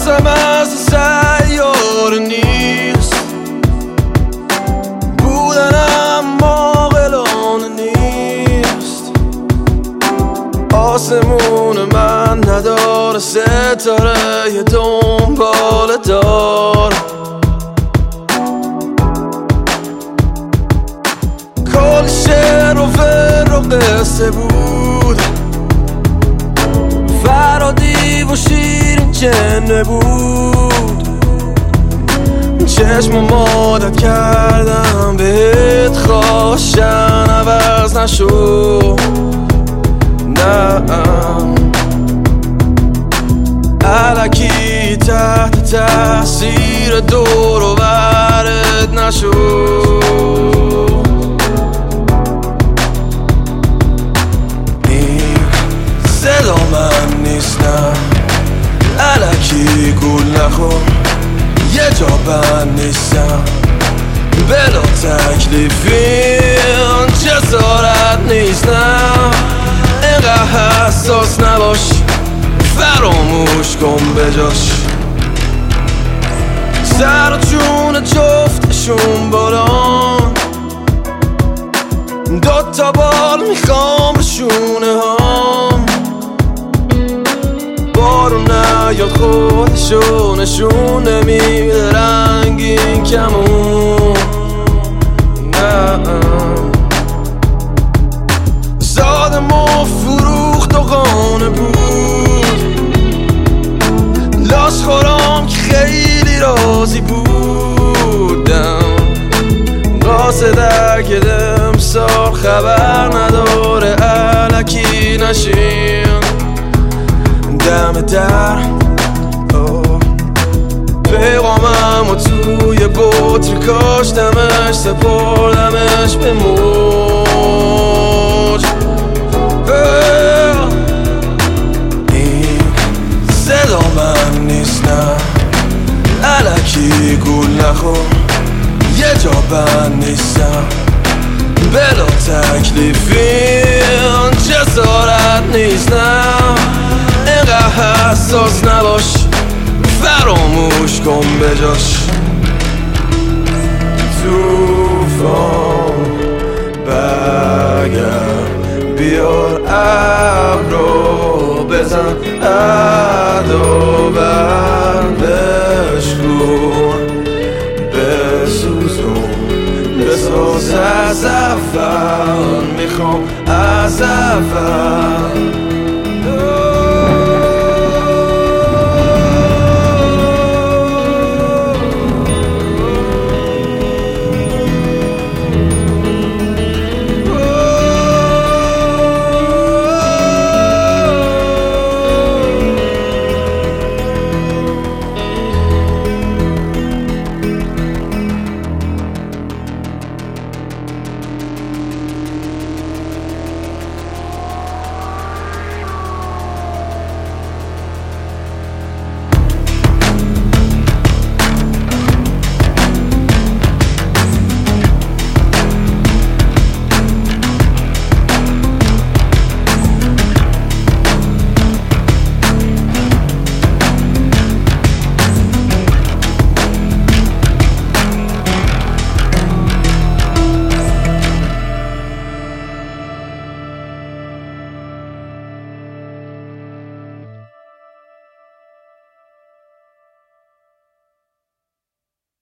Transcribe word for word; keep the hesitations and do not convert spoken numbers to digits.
حواسم از سیاره نیست، بودنم عاقلانه نیست. آسمون من نداره ستاره یه دنبال دار. کل شعر و فر و قصه بود، فرادی و شیرین جنه بود. چشم مادت کردم بهت خواشن عوض نشو. نه الکی تحت تاثیر دور و برت نشو. این صدا من نیست، نه الکی گول نخور. یه جا بند نیستم بلا تکلیفی، جسارت نیست. نه اینقدر حساس نباش، فراموش کن بجاش. سر و جون جفتشون بالان، دوتا بال میخوام به شونه هام. بارون نیاد خودشو نشون نمیده رنگین کمون. نه زادم و فروخت و قانه بود، لاش خورام که خیلی راضی بودم. قاصده که امسال خبر نداره الکی نشین دم در. پیغامم و توی بطری کاشتمش، سپردمش به موج. این صدا من نیست، نه الکی گول نخور. یه جا بند نیستم بلا تکلیفی، جسارت نیست. نه اینقدر حساس نباش، فراموش کن بجاش. توفان برگرد بیار ابرو بزن عدو بندش کن. بسوزون بساز از اول، میخوام از اول